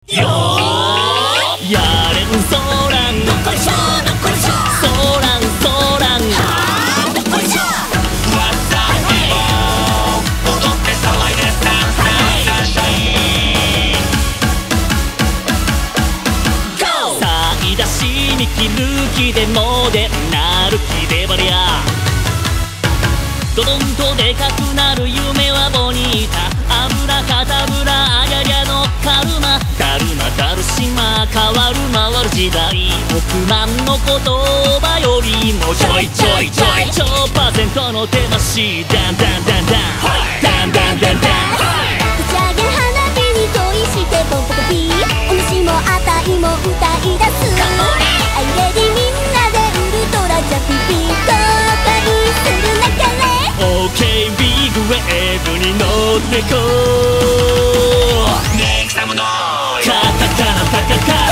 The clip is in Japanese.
よーやれんそらんどっこいしょどっこいしょそらんそらんはーどっこいしょわっさへ踊って騒いでサンサンシャインゴーさいだし見切る気でもでなる気でバリアドドンとでかくなる夢はボニータアブラカタブラあややのカルマダルマダルシマ変わる回る時代億万の言葉よりもちょいちょいちょい超パーセントの手増しダンダンダンダンダンダンダンダン打ち上げ花火に恋してポンポコピーお主もあたいも歌い出すアイレディみんなでウルトラジャピピ公開するなかれ OK ビッグウェーブに乗ってこう Make some noise カタカナタカカ